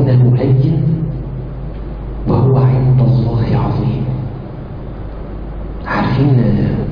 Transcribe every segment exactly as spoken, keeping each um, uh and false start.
يحسبونه هين وهو عند الله عظيم. عارفين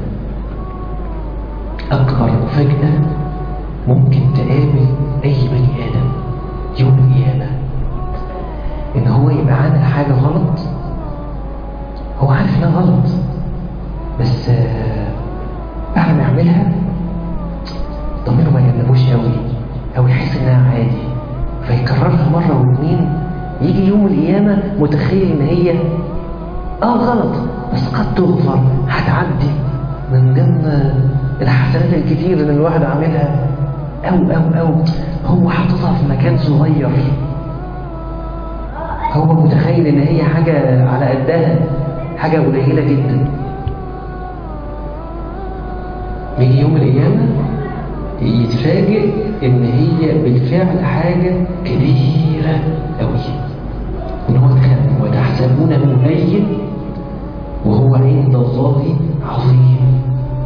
أكبر مفاجأة ممكن تقابل أي بني آدم يوم القيامة إن هو يبقى عامل حاجة غلط، هو عارف إنها غلط بس بعد ما يعملها ضميره ما يجنبوش قوي أو يحس إنها عادي فيكررها مرة واثنين، يجي يوم القيامة متخيل إن هي آه غلط بس قد تغفر، هتعدي من ضمن الحسنات الكتير اللي الواحد عاملها، أو أو أو هو حاططها في مكان صغير، هو متخيل إن هي حاجة على قدها، حاجة قليلة جدا. يجي يوم القيامة يتفاجئ إن هي بالفعل حاجة كبيرة أوي، إن هو اتخانق وتحسبونه هين وهو عند الله عظيم.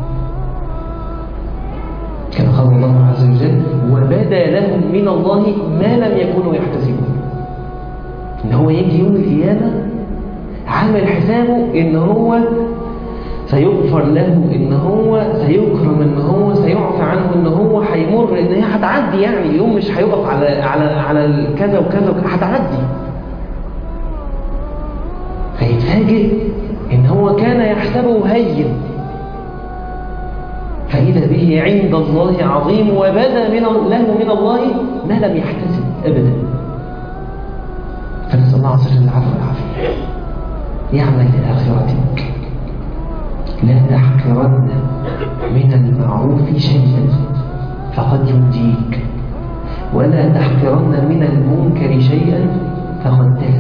كما قال الله عز وجل وبدا لهم من الله ما لم يكونوا يحتسبون. إن هو يجي يوم القيامة عامل حسابه إن هو سيغفر له، إن هو سيكرم، إن هو سيعفى عنه، إن هو هيمر، إن هي هتعدي، يعني اليوم مش هيقف على على على كذا وكذا، هتعدي. فيتفاجئ إن هو كان يحسبه هين فإذا به عند الله عظيم وبدا من له من الله ما لم يحتسب أبدا. فنسأل الله عز وجل العفو والعافية. يعمل لآخرتك، لا تحقرن من المعروف شيئا فقد ينجيك، ولا تحقرن من المنكر شيئا فقد